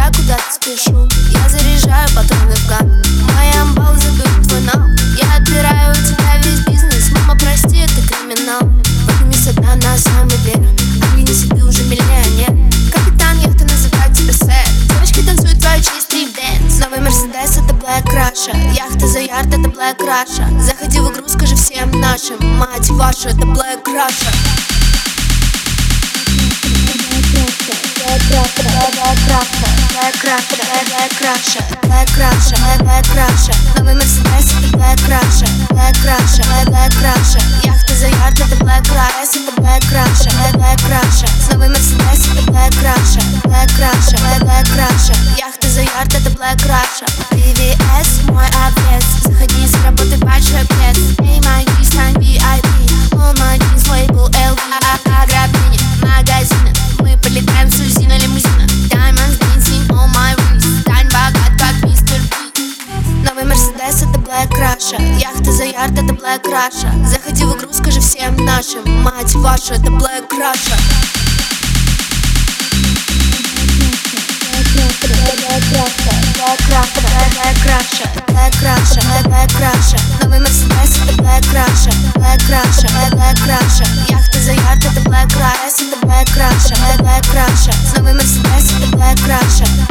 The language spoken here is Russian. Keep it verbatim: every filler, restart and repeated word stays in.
я куда-то спешу. Я заряжаю патроны в ган. Мои амбалы заберут твой нал. Я отбираю у тебя весь бизнес. Мама, прости, это криминал. Подними со дна на самый верх. Оглянись, ты уже миллионер. Капитан яхты называют тебя сэр. Девочки танцуют твою честь, стрип-дэнс. Новый Мерседес, это Black Russia. Яхта за ярд, это Black Russia. Заходи в игру, скажи всем нашим: мать вашу, это Black Russia. Black Russia, Black Russia, Black Russia, Black Russia, Black Russia, Black Russia. Новый Мерседес, это Black Russia, Black Russia, Black Russia. Яхта за ярд, это Black Russia, это Black Russia, Black Russia. Новый Мерседес, это Black Russia, Black Russia, Black Russia. Яхта за ярд, это Black Russia. пи ви эс мой обвес. Заходи, заработай большой пресс. Эй, мои, стань ви ай пи. All my jeans, лейбл эл ви. Ограбление магазина. Мы полетаем в Сузина лимузина. Diamonds dancing on my wrist. Стань богат, как мистер Би. Новый Мерседес, это Black Russia. Яхта за ярд, это Black Russia. Заходи в игру, скажи всем нашим: мать вашу, это Black Russia. Black Russia, Black Russia, Black Russia, Black Russia, Black Russia. Новый Мерседес, это Black Russia, Black Russia, Black Russia. Яхта за ярд, это Black Russia, это Black Russia, Black Russia. Новый Мерседес, это Black Russia.